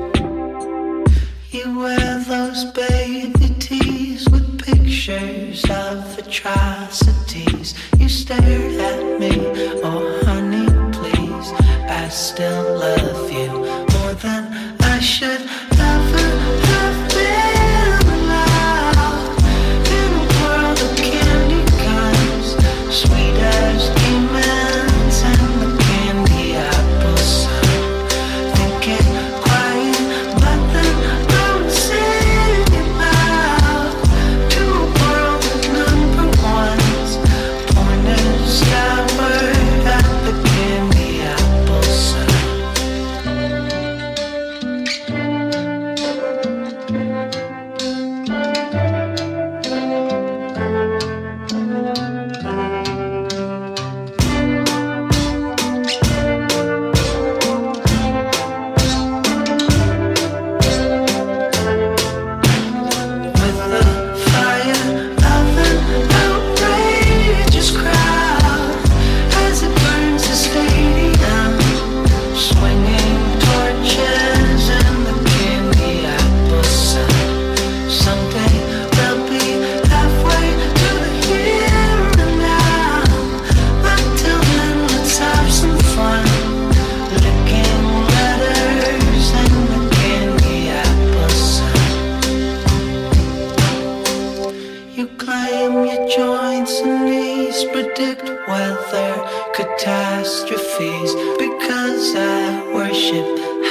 You wear those baby tees with pictures of atrocities. You stared at me, oh honey please, I still love you more than I should ever have been allowed. In a world of candy guns, sweet as demons and the candy apple sun. Think it quiet, but then don't say it loud. To a world of number ones, pointed skyward at the candy apple sun.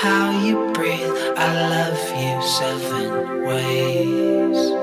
how you breathe. I love you 7 ways.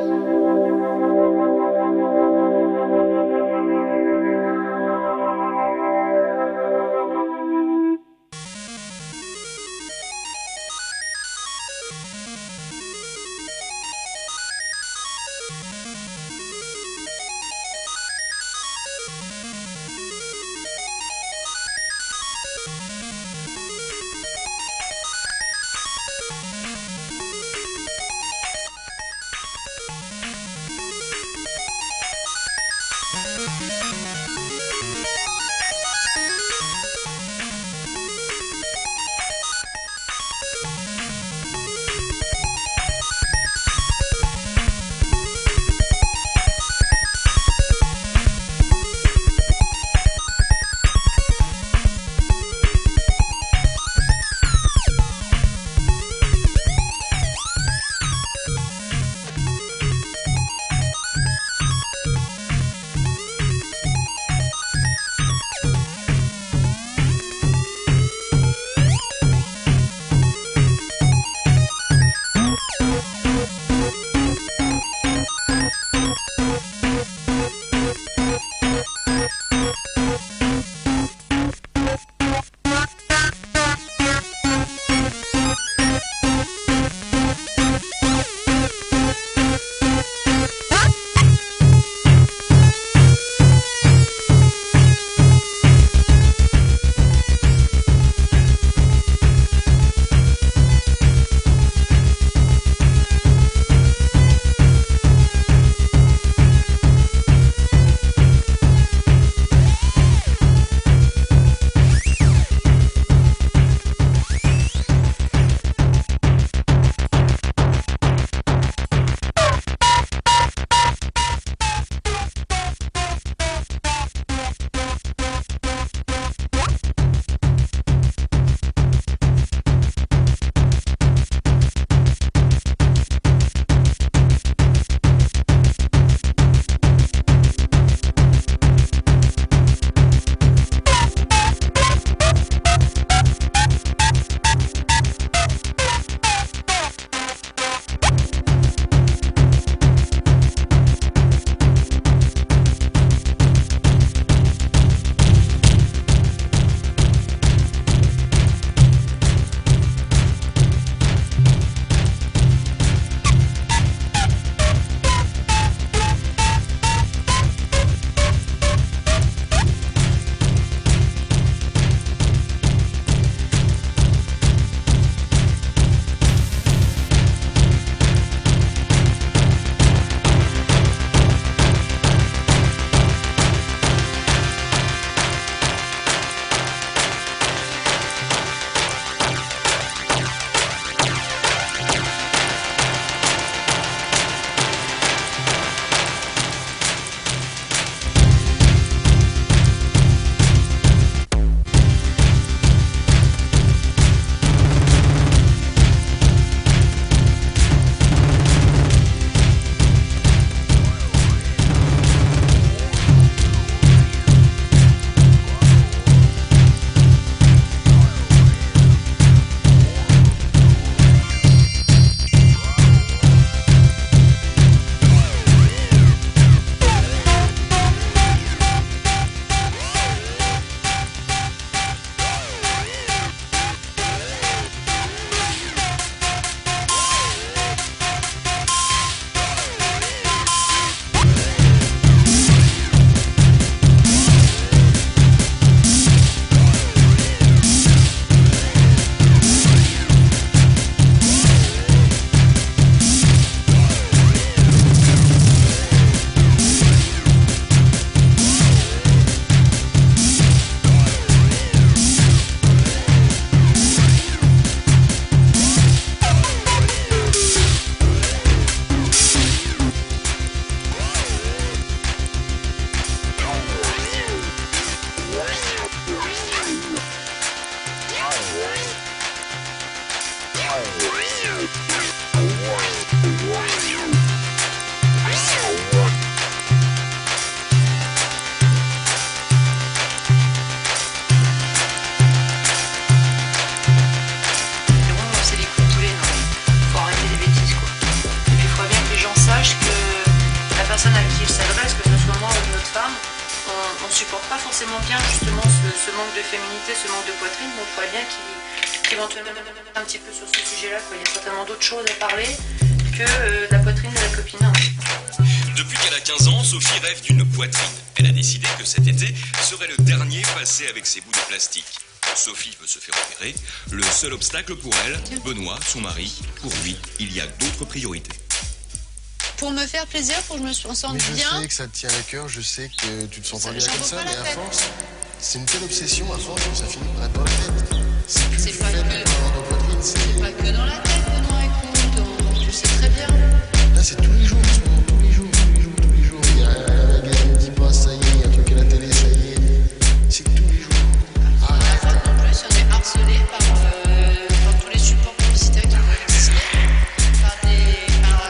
forcément bien justement ce manque de féminité, ce manque de poitrine, donc il faudrait bien qu'il éventuellement un petit peu sur ce sujet-là, quoi. Il y a certainement d'autres choses à parler que la poitrine de la copine. Depuis qu'elle a 15 ans, Sophie rêve d'une poitrine. Elle a décidé que cet été serait le dernier passé avec ses bouts de plastique. Sophie veut se faire opérer. Le seul obstacle pour elle, Benoît, son mari, pour lui, il y a d'autres priorités. Pour me faire plaisir, pour que je me sente bien. Je sais que ça te tient à cœur, je sais que tu te sens pas bien comme ça, mais à force, c'est une telle obsession, à force, que ça finit par être dans la tête. C'est plus le fait de avoir de poitrine, c'est pas que dans la tête, Benoît, écoute, je sais très bien. Là, c'est tous les jours, en ce moment, tous les jours. Il y a la gamine qui passe, ça y est, il y a un truc à la télé, ça y est. C'est tous les jours. Arrête. En plus, on est harcelé par tous les supports publicitaires qui vont exister. Par des.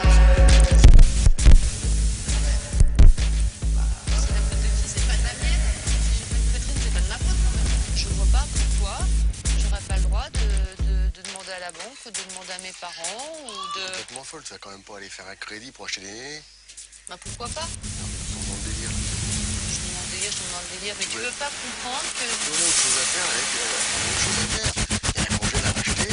C'est la faute de qui? C'est pas de la mienne. Si j'ai pas de poitrine, c'est pas de ma faute quand même. Je vois pas pourquoi j'aurais pas le droit de demander à la banque ou de demander à mes parents ou de. Complètement folle, tu vas quand même pas aller faire un crédit pour acheter des nénés. Bah pourquoi pas? Je me demande délire. Mais tu veux pas comprendre que. Il y a autre chose à faire, avec autre chose à faire. Il y a un congé à racheter.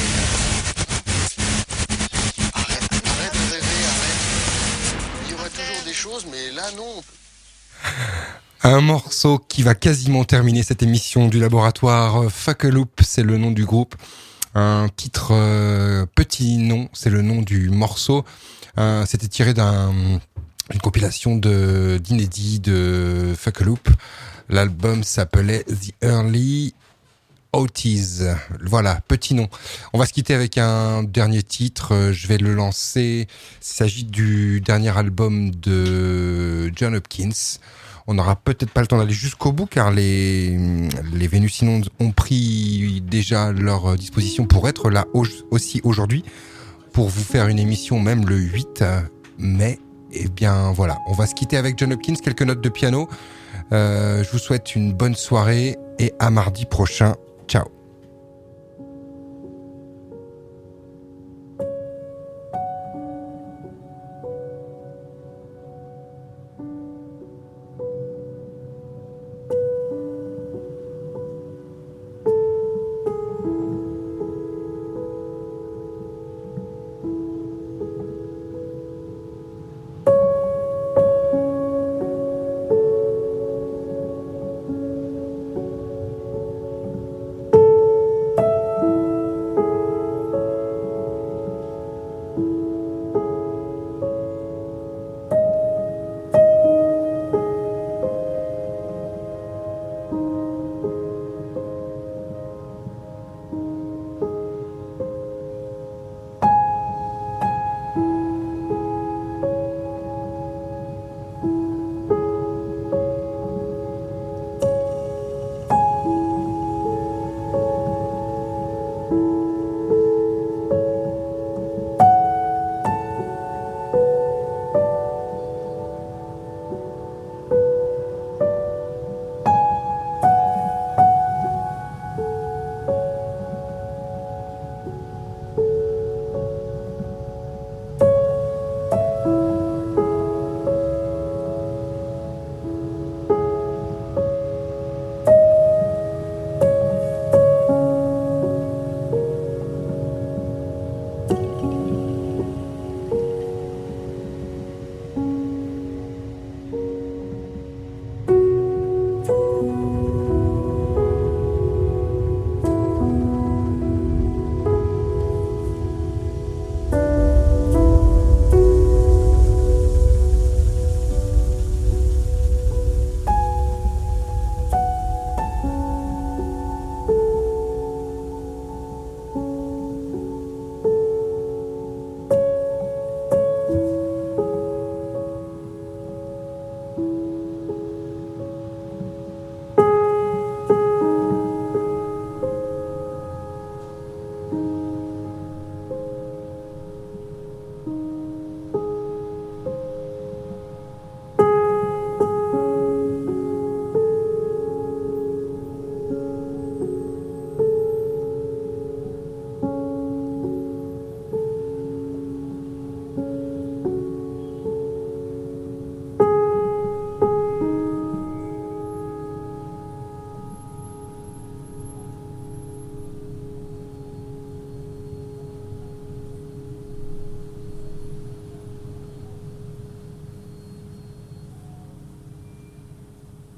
Arrête de rêver, arrête. Il y aura toujours des choses, mais là non. Un morceau qui va quasiment terminer cette émission du laboratoire. Fuck a Loop, c'est le nom du groupe. Un titre Petit Nom, c'est le nom du morceau. C'était tiré d'une compilation d'inédits de Fuck a Loop. L'album s'appelait The Early 80s. Voilà, Petit Nom. On va se quitter avec un dernier titre. Je vais le lancer. Il s'agit du dernier album de John Hopkins. On n'aura peut-être pas le temps d'aller jusqu'au bout car les Vénusinons ont pris déjà leur disposition pour être là aussi aujourd'hui pour vous faire une émission même le 8 mai. Et bien voilà, on va se quitter avec John Hopkins, quelques notes de piano. Je vous souhaite une bonne soirée et à mardi prochain. Ciao.